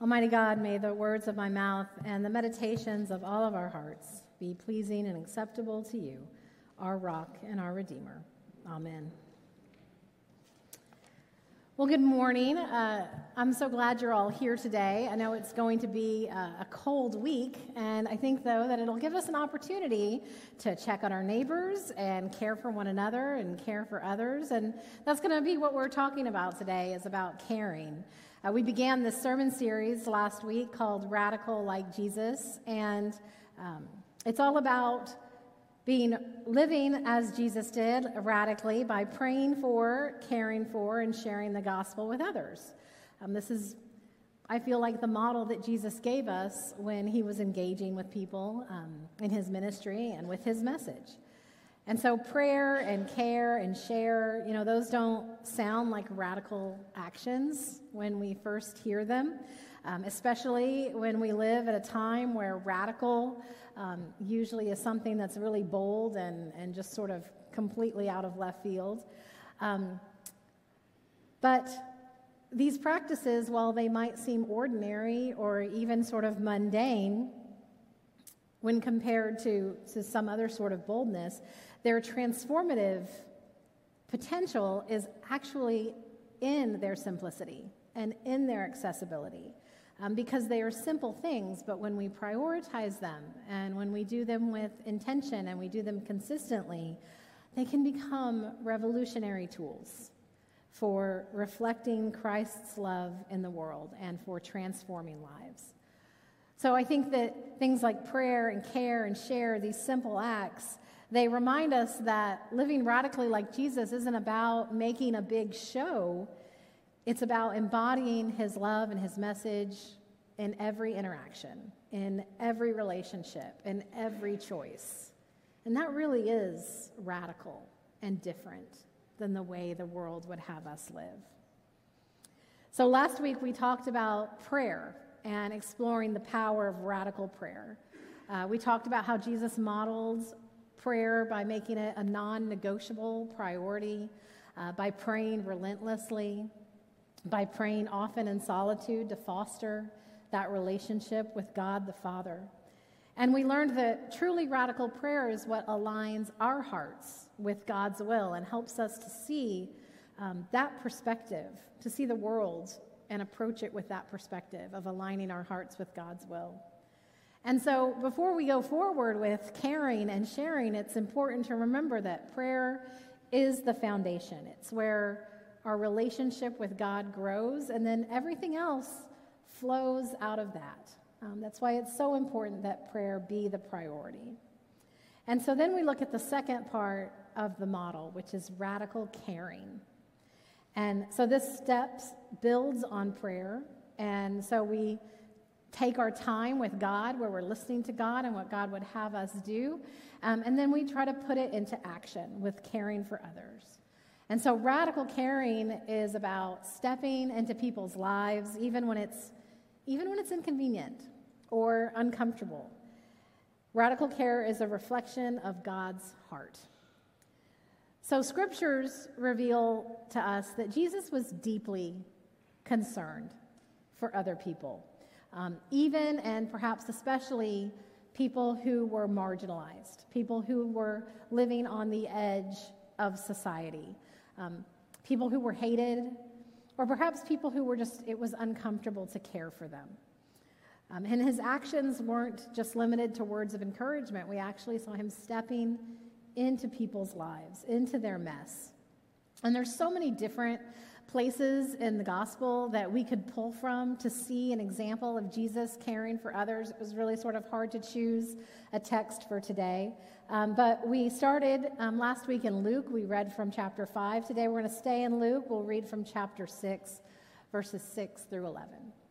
Almighty God, may the words of my mouth and the meditations of all of our hearts be pleasing and acceptable to you, our rock and our Redeemer. Amen. Well, good morning. I'm so glad you're all here today. I know it's going to be a cold week, and I think, though, that it'll give us an opportunity to check on our neighbors and care for one another and care for others, and that's going to be what we're talking about today, is about caring. We began this sermon series last week called Radical Like Jesus, and it's all about living as Jesus did, radically, by praying for, caring for, and sharing the gospel with others. This is, I feel like, the model that Jesus gave us when he was engaging with people in his ministry and with his message. And so prayer and care and share, those don't sound like radical actions when we first hear them, especially when we live at a time where radical usually is something that's really bold and just sort of completely out of left field. But these practices, while they might seem ordinary or even sort of mundane when compared to some other sort of boldness, their transformative potential is actually in their simplicity and in their accessibility. Because they are simple things, but when we prioritize them and when we do them with intention and we do them consistently, they can become revolutionary tools for reflecting Christ's love in the world and for transforming lives. So I think that things like prayer and care and share, these simple acts, they remind us that living radically like Jesus isn't about making a big show. It's about embodying his love and his message in every interaction, in every relationship, in every choice. And that really is radical and different than the way the world would have us live. So last week we talked about prayer and exploring the power of radical prayer. We talked about how Jesus modeled prayer by making it a non-negotiable priority, by praying relentlessly, by praying often in solitude to foster that relationship with God the Father. And we learned that truly radical prayer is what aligns our hearts with God's will and helps us to see that perspective, to see the world and approach it with that perspective of aligning our hearts with God's will. And so before we go forward with caring and sharing, it's important to remember that prayer is the foundation. It's where our relationship with God grows, and then everything else flows out of that. That's why it's so important that prayer be the priority. And so then we look at the second part of the model, which is radical caring. And so this steps builds on prayer, and so we take our time with God, where we're listening to God and what God would have us do, and then we try to put it into action with caring for others. And so radical caring is about stepping into people's lives, even when it's inconvenient or uncomfortable. Radical care is a reflection of God's heart. So scriptures reveal to us that Jesus was deeply concerned for other people, even and perhaps especially people who were marginalized, people who were living on the edge of society, people who were hated, or perhaps people who were it was uncomfortable to care for them. And his actions weren't just limited to words of encouragement. We actually saw him stepping into people's lives, into their mess. And there's so many different places in the gospel that we could pull from to see an example of Jesus caring for others. It was really sort of hard to choose a text for today. But we started last week in Luke. We read from chapter 5. Today we're going to stay in Luke. We'll read from chapter 6, verses 6 through 11.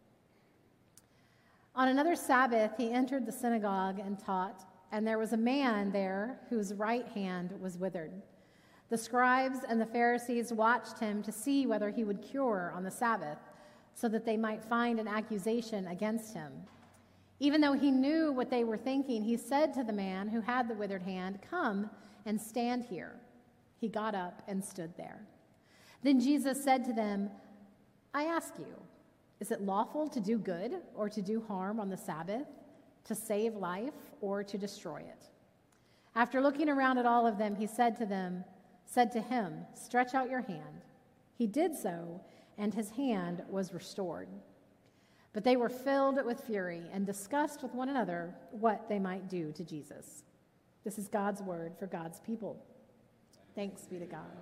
On another Sabbath, he entered the synagogue and taught, and there was a man there whose right hand was withered. The scribes and the Pharisees watched him to see whether he would cure on the Sabbath, so that they might find an accusation against him. Even though he knew what they were thinking, he said to the man who had the withered hand, "Come and stand here." He got up and stood there. Then Jesus said to them, "I ask you, Is it lawful to do good or to do harm on the Sabbath, to save life or to destroy it?" After looking around at all of them, he said to him, "Stretch out your hand." He did so, and his hand was restored. But they were filled with fury and discussed with one another what they might do to Jesus. This is God's word for God's people. Thanks be to God.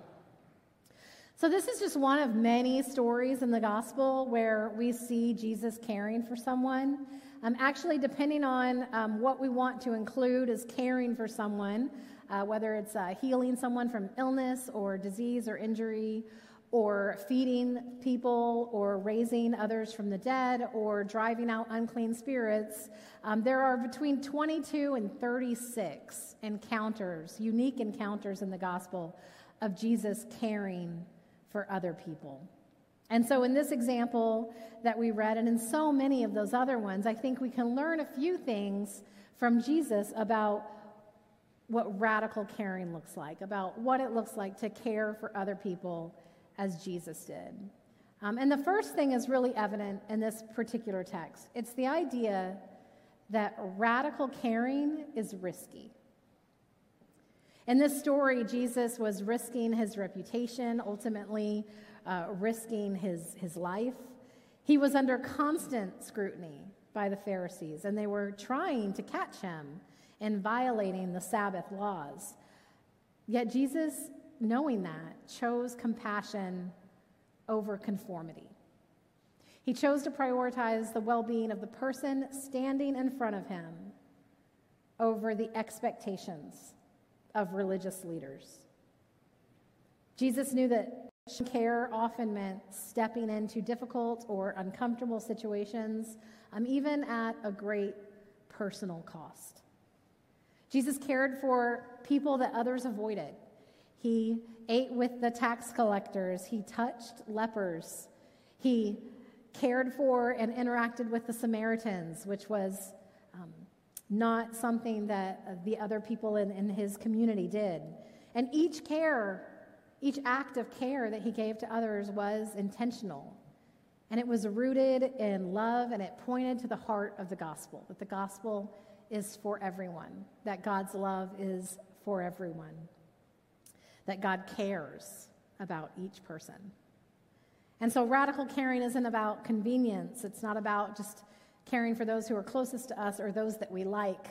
So this is just one of many stories in the gospel where we see Jesus caring for someone. Actually, depending on what we want to include as caring for someone, whether it's healing someone from illness or disease or injury, or feeding people, or raising others from the dead, or driving out unclean spirits, there are between 22 and 36 encounters, unique encounters in the gospel of Jesus caring for other people. And so in this example that we read, and in so many of those other ones, I think we can learn a few things from Jesus about what radical caring looks like, about what it looks like to care for other people as Jesus did. And the first thing is really evident in this particular text. It's the idea that radical caring is risky. In this story, Jesus was risking his reputation, ultimately risking his life. He was under constant scrutiny by the Pharisees, and they were trying to catch him in violating the Sabbath laws. Yet Jesus, knowing that, chose compassion over conformity. He chose to prioritize the well-being of the person standing in front of him over the expectations of religious leaders. Jesus knew that care often meant stepping into difficult or uncomfortable situations, even at a great personal cost. Jesus cared for people that others avoided. He ate with the tax collectors. He touched lepers. He cared for and interacted with the Samaritans, which was not something that the other people in his community did. And each act of care that he gave to others was intentional. And it was rooted in love, and it pointed to the heart of the gospel, that the gospel is for everyone, that God's love is for everyone, that God cares about each person. And so radical caring isn't about convenience. It's not about just caring for those who are closest to us or those that we like.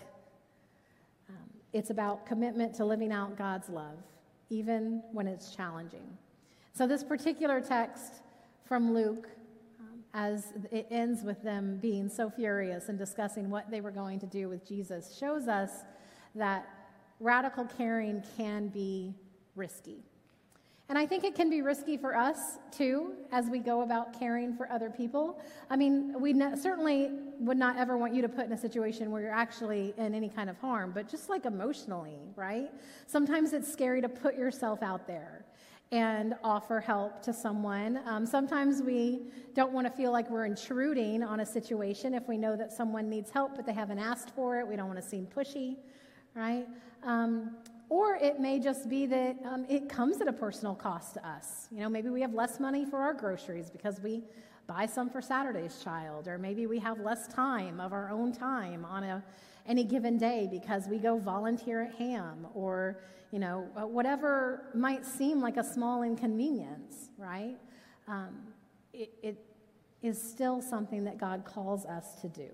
It's about commitment to living out God's love, even when it's challenging. So this particular text from Luke, as it ends with them being so furious and discussing what they were going to do with Jesus, shows us that radical caring can be risky. And I think it can be risky for us, too, as we go about caring for other people. I mean, we certainly would not ever want you to put in a situation where you're actually in any kind of harm, but just like emotionally, right? Sometimes it's scary to put yourself out there and offer help to someone. Sometimes we don't want to feel like we're intruding on a situation if we know that someone needs help, but they haven't asked for it. We don't want to seem pushy, right? Or it may just be that it comes at a personal cost to us. You know, maybe we have less money for our groceries because we buy some for Saturday's Child, or maybe we have less time of our own time on any given day because we go volunteer at HAM, or, you know, whatever might seem like a small inconvenience, right? It is still something that God calls us to do.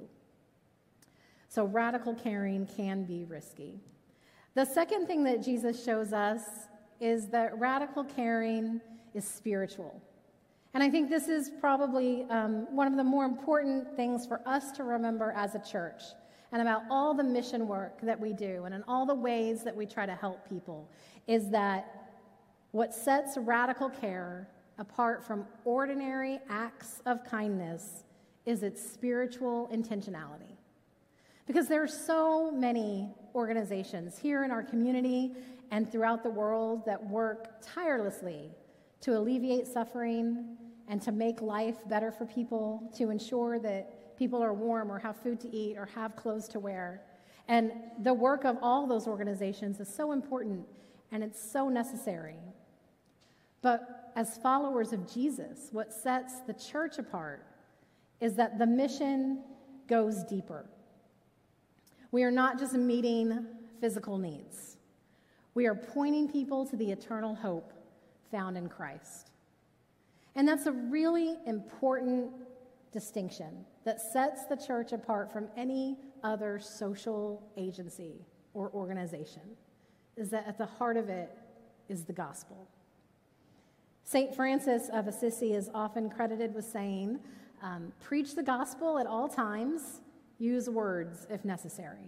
So radical caring can be risky. The second thing that Jesus shows us is that radical caring is spiritual. And I think this is probably one of the more important things for us to remember as a church, and about all the mission work that we do and in all the ways that we try to help people, is that what sets radical care apart from ordinary acts of kindness is its spiritual intentionality. Because there are so many organizations here in our community and throughout the world that work tirelessly to alleviate suffering and to make life better for people, to ensure that people are warm or have food to eat or have clothes to wear. And the work of all those organizations is so important, and it's so necessary. But as followers of Jesus, what sets the church apart is that the mission goes deeper. We are not just meeting physical needs. We are pointing people to the eternal hope found in Christ. And that's a really important distinction that sets the church apart from any other social agency or organization, is that at the heart of it is the gospel. St. Francis of Assisi is often credited with saying, preach the gospel at all times, use words if necessary.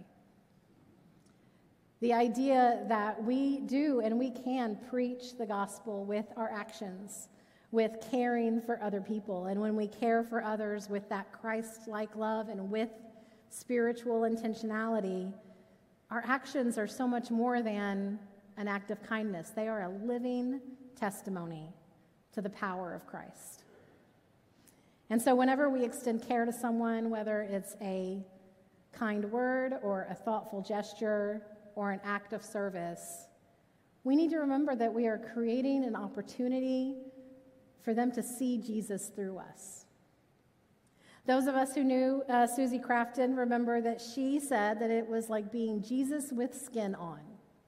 The idea that we do and we can preach the gospel with our actions, with caring for other people, and when we care for others with that Christ-like love and with spiritual intentionality, our actions are so much more than an act of kindness. They are a living testimony to the power of Christ. And so whenever we extend care to someone, whether it's a kind word or a thoughtful gesture or an act of service, we need to remember that we are creating an opportunity for them to see Jesus through us. Those of us who knew Susie Crafton remember that she said that it was like being Jesus with skin on.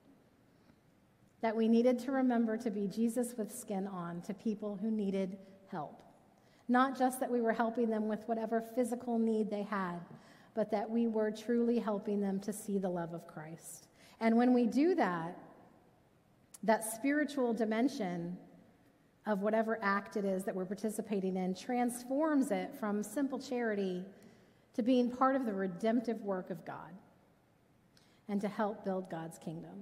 That we needed to remember to be Jesus with skin on to people who needed help. Not just that we were helping them with whatever physical need they had, but that we were truly helping them to see the love of Christ. And when we do that, that spiritual dimension of whatever act it is that we're participating in transforms it from simple charity to being part of the redemptive work of God and to help build God's kingdom.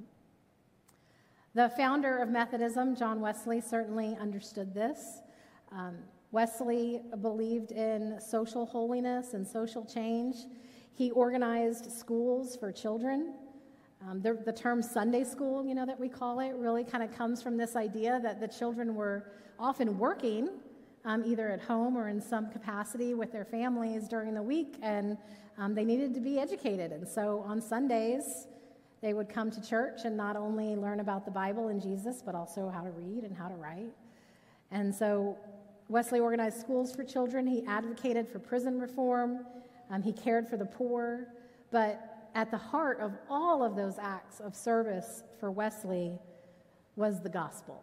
The founder of Methodism, John Wesley, certainly understood this. Wesley believed in social holiness and social change. He organized schools for children. The term Sunday school, that we call it, really kind of comes from this idea that the children were often working, either at home or in some capacity with their families during the week, and they needed to be educated. And so on Sundays, they would come to church and not only learn about the Bible and Jesus, but also how to read and how to write. And so Wesley organized schools for children. He advocated for prison reform. He cared for the poor. But at the heart of all of those acts of service for Wesley was the gospel.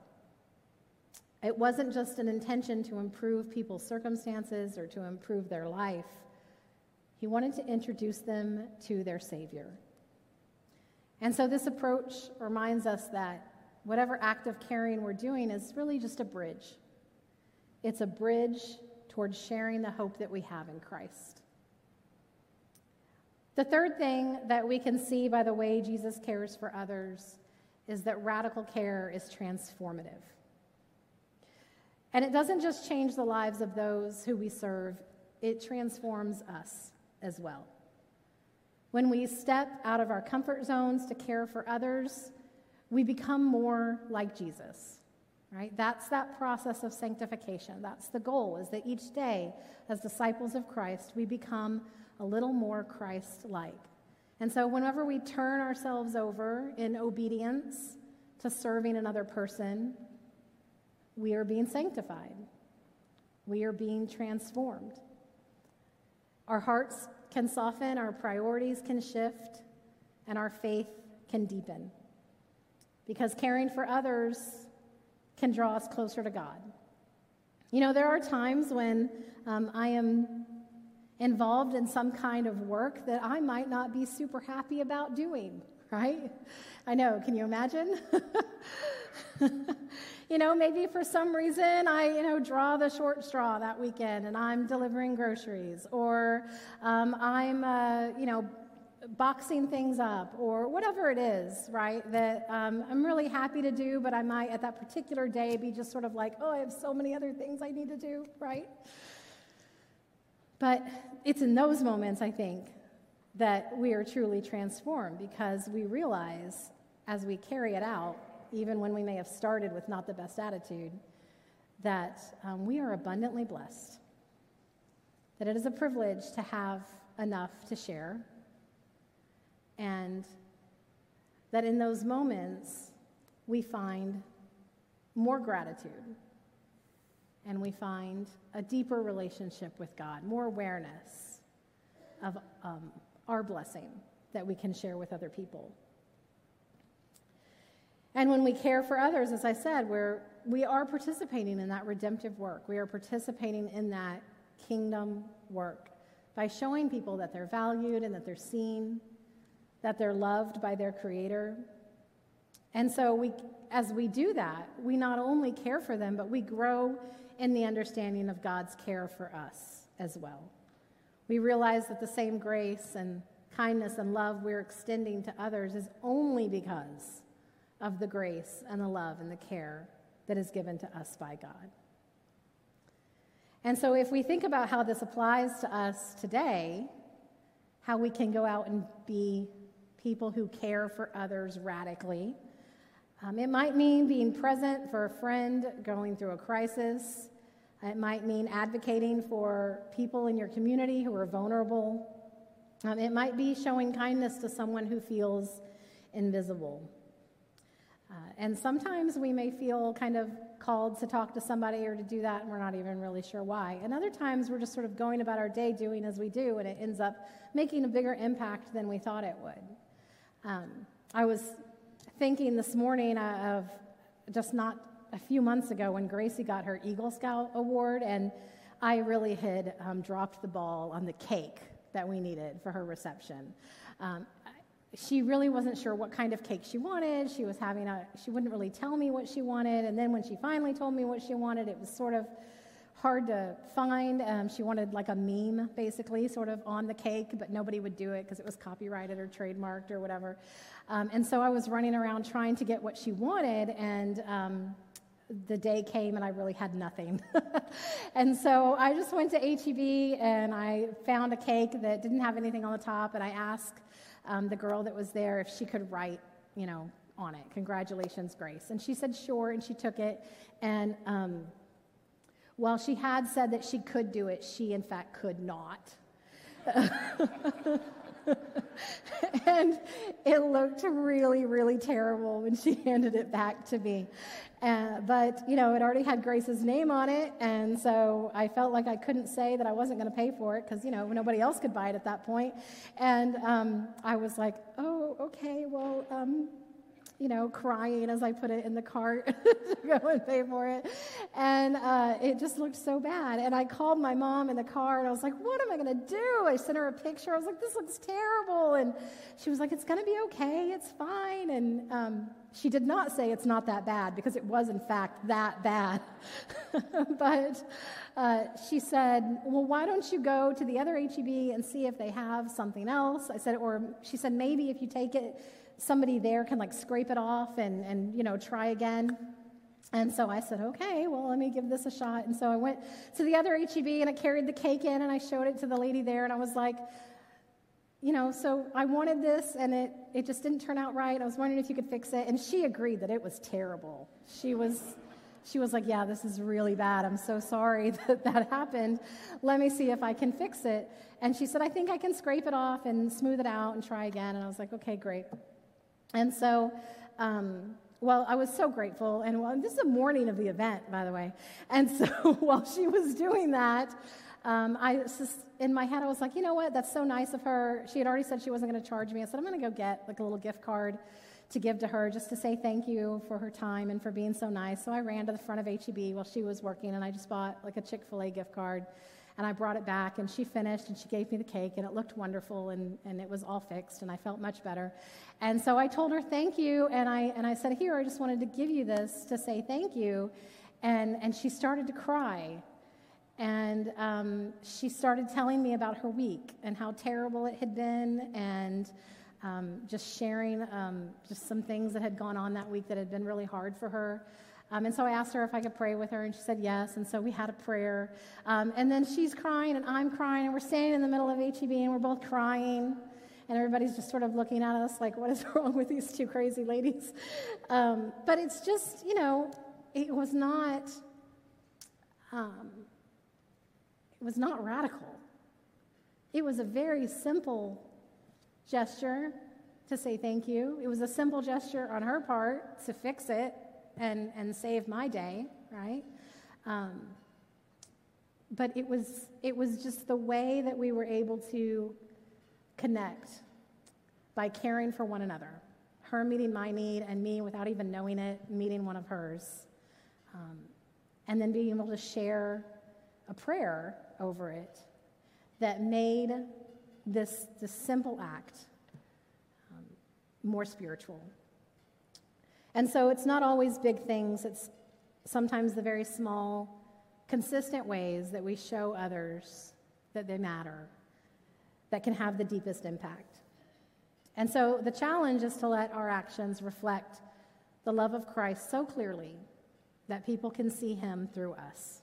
It wasn't just an intention to improve people's circumstances or to improve their life. He wanted to introduce them to their Savior. And so this approach reminds us that whatever act of caring we're doing is really just a bridge. It's a bridge towards sharing the hope that we have in Christ. The third thing that we can see by the way Jesus cares for others is that radical care is transformative. And it doesn't just change the lives of those who we serve, it transforms us as well. When we step out of our comfort zones to care for others, we become more like Jesus, right? That's that process of sanctification. That's the goal, is that each day, as disciples of Christ, we become a little more Christ-like. And so whenever we turn ourselves over in obedience to serving another person, we are being sanctified. We are being transformed. Our hearts can soften, our priorities can shift, and our faith can deepen. Because caring for others can draw us closer to God. There are times when I am involved in some kind of work that I might not be super happy about doing, right? I know, can you imagine? Maybe for some reason I, draw the short straw that weekend and I'm delivering groceries, or I'm, boxing things up, or whatever it is, right, that I'm really happy to do, but I might at that particular day be just sort of like, oh, I have so many other things I need to do, right? But it's in those moments, I think, that we are truly transformed, because we realize as we carry it out, even when we may have started with not the best attitude, that we are abundantly blessed, that it is a privilege to have enough to share, and that in those moments we find more gratitude and we find a deeper relationship with God, more awareness of our blessing that we can share with other people. And when we care for others, as I said, we are participating in that redemptive work. We are participating in that kingdom work by showing people that they're valued and that they're seen, that they're loved by their Creator. And so as we do that, we not only care for them, but we grow in the understanding of God's care for us as well. We realize that the same grace and kindness and love we're extending to others is only because of the grace and the love and the care that is given to us by God. And so if we think about how this applies to us today, how we can go out and be people who care for others radically, it might mean being present for a friend going through a crisis. It might mean advocating for people in your community who are vulnerable. It might be showing kindness to someone who feels invisible. And sometimes we may feel kind of called to talk to somebody or to do that, and we're not even really sure why. And other times we're just sort of going about our day doing as we do, and it ends up making a bigger impact than we thought it would. I was thinking this morning of just not a few months ago when Gracie got her Eagle Scout award, and I really had dropped the ball on the cake that we needed for her reception. She really wasn't sure what kind of cake she wanted. She wouldn't really tell me what she wanted, and then when she finally told me what she wanted, it was sort of hard to find. She wanted like a meme, basically, sort of on the cake, but nobody would do it because it was copyrighted or trademarked or whatever. And so I was running around trying to get what she wanted, and the day came and I really had nothing. And so I just went to H-E-B and I found a cake that didn't have anything on the top, and I asked the girl that was there if she could write, on it, "Congratulations, Grace." And she said sure, and she took it. And while she had said that she could do it, she in fact could not. And it looked really, really terrible when she handed it back to me. But, it already had Grace's name on it, and so I felt like I couldn't say that I wasn't going to pay for it because, nobody else could buy it at that point. And I was like, oh, okay, well, crying as I put it in the cart to go and pay for it. And it just looked so bad. And I called my mom in the car, and I was like, what am I going to do? I sent her a picture. I was like, this looks terrible. And she was like, it's going to be okay. It's fine. And she did not say it's not that bad, because it was, in fact, that bad. But she said, well, why don't you go to the other H-E-B and see if they have something else? She said, maybe if you take it, somebody there can scrape it off and try again. And so I said, okay, well, let me give this a shot. And so I went to the other H-E-B and I carried the cake in and I showed it to the lady there, and I was like, so I wanted this and it just didn't turn out right. I was wondering if you could fix it. And she agreed that it was terrible. She was like, yeah, this is really bad. I'm so sorry that happened. Let me see if I can fix it. And she said, I think I can scrape it off and smooth it out and try again. And I was like, okay, great. And so, I was so grateful. And this is the morning of the event, by the way. And so while she was doing that, in my head, I was like, you know what? That's so nice of her. She had already said she wasn't going to charge me. I said, I'm going to go get a little gift card to give to her just to say thank you for her time and for being so nice. So I ran to the front of H-E-B while she was working, and I just bought a Chick-fil-A gift card. And I brought it back, and she finished, and she gave me the cake, and it looked wonderful, and it was all fixed, and I felt much better. And so I told her thank you, and I said, here, I just wanted to give you this to say thank you. And she started to cry. And she started telling me about her week and how terrible it had been, and just sharing just some things that had gone on that week that had been really hard for her. And so I asked her if I could pray with her, and she said yes. And so we had a prayer. And then she's crying, and I'm crying, and we're standing in the middle of H-E-B, and we're both crying. And everybody's just sort of looking at us like, what is wrong with these two crazy ladies? But it's just, it was not radical. It was a very simple gesture to say thank you. It was a simple gesture on her part to fix it and save my day, right? but it was just the way that we were able to connect by caring for one another. Her meeting my need, and me, without even knowing it, meeting one of hers. And then being able to share a prayer over it that made this simple act more spiritual. And so it's not always big things. It's sometimes the very small, consistent ways that we show others that they matter that can have the deepest impact. And so the challenge is to let our actions reflect the love of Christ so clearly that people can see him through us.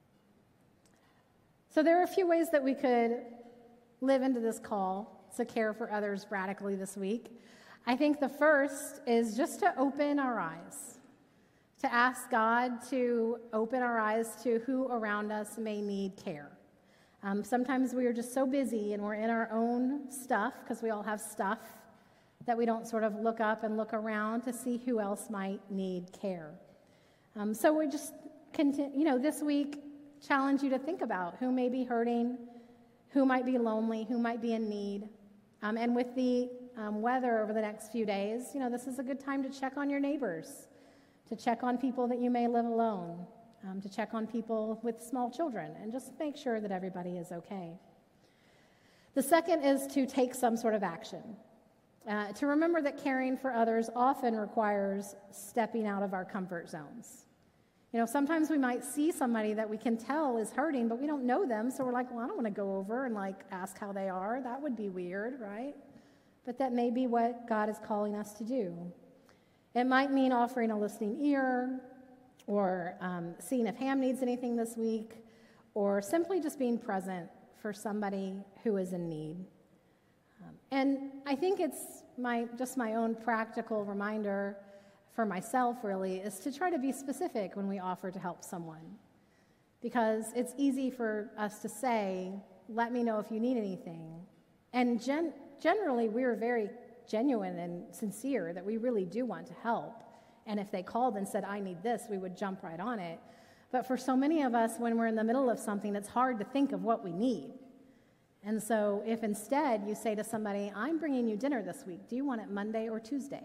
So there are a few ways that we could live into this call to care for others radically this week. I think the first is just to open our eyes, to ask God to open our eyes to who around us may need care. Sometimes we are just so busy and we're in our own stuff, because we all have stuff, that we don't sort of look up and look around to see who else might need care. So we just continue, this week, challenge you to think about who may be hurting, who might be lonely, who might be in need. And with the weather over the next few days, this is a good time to check on your neighbors, to check on people that you may live alone, to check on people with small children, and just make sure that everybody is okay. The second is to take some sort of action. To remember that caring for others often requires stepping out of our comfort zones. Sometimes we might see somebody that we can tell is hurting, but we don't know them, so we're like, well, I don't want to go over and ask how they are. That would be weird, right? But that may be what God is calling us to do. It might mean offering a listening ear, or seeing if Ham needs anything this week, or simply just being present for somebody who is in need. And I think it's my own practical reminder for myself, really, is to try to be specific when we offer to help someone. Because it's easy for us to say, let me know if you need anything. And generally, we are very genuine and sincere that we really do want to help. And if they called and said, I need this, we would jump right on it. But for so many of us, when we're in the middle of something, it's hard to think of what we need. And so if instead you say to somebody, I'm bringing you dinner this week, do you want it Monday or Tuesday?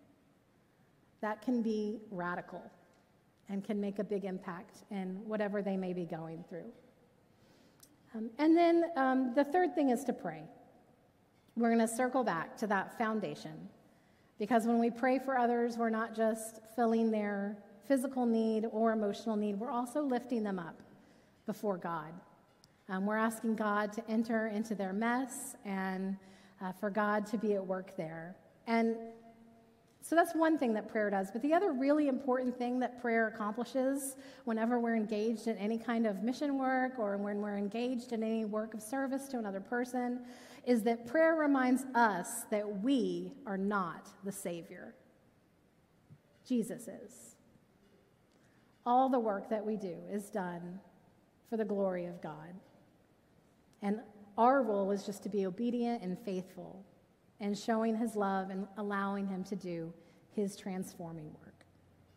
That can be radical and can make a big impact in whatever they may be going through. And then the third thing is to pray. We're going to circle back to that foundation, because when we pray for others, we're not just filling their physical need or emotional need, we're also lifting them up before God. We're asking God to enter into their mess and for God to be at work there. And so that's one thing that prayer does. But the other really important thing that prayer accomplishes whenever we're engaged in any kind of mission work, or when we're engaged in any work of service to another person, is that prayer reminds us that we are not the Savior. Jesus is. All the work that we do is done for the glory of God. And our role is just to be obedient and faithful and showing his love and allowing him to do his transforming work.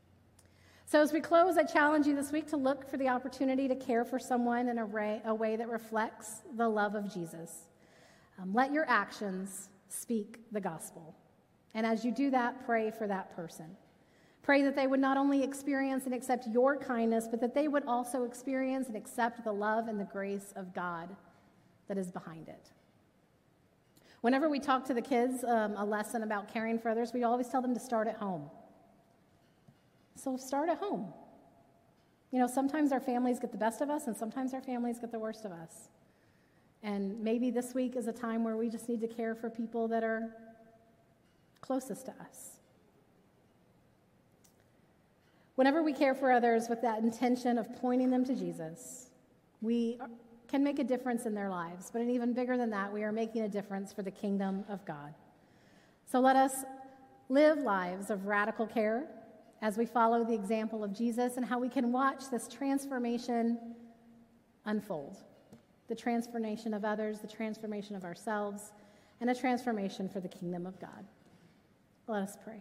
So as we close, I challenge you this week to look for the opportunity to care for someone in a way that reflects the love of Jesus. Let your actions speak the gospel. And as you do that, pray for that person. Pray that they would not only experience and accept your kindness, but that they would also experience and accept the love and the grace of God that is behind it. Whenever we talk to the kids a lesson about caring for others, we always tell them to start at home. So start at home. Sometimes our families get the best of us, and sometimes our families get the worst of us. And maybe this week is a time where we just need to care for people that are closest to us. Whenever we care for others with that intention of pointing them to Jesus, we can make a difference in their lives. But even bigger than that, we are making a difference for the kingdom of God. So let us live lives of radical care as we follow the example of Jesus, and how we can watch this transformation unfold. The transformation of others, the transformation of ourselves, and a transformation for the kingdom of God. Let us pray.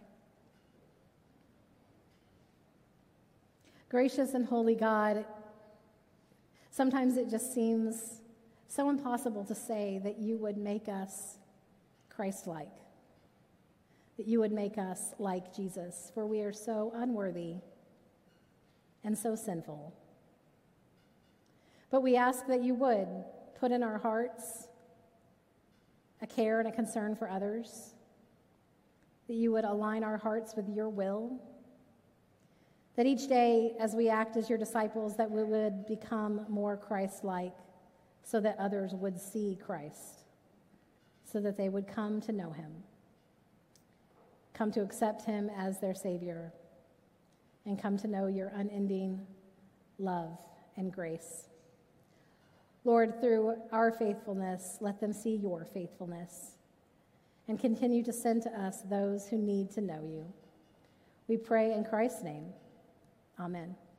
Gracious and holy God, Sometimes it just seems so impossible to say that you would make us Christ-like, that you would make us like Jesus, for we are so unworthy and so sinful. But we ask that you would put in our hearts a care and a concern for others, that you would align our hearts with your will, that each day as we act as your disciples, that we would become more Christ-like so that others would see Christ, so that they would come to know him, come to accept him as their Savior, and come to know your unending love and grace. Lord, through our faithfulness, let them see your faithfulness and continue to send to us those who need to know you. We pray in Christ's name. Amen.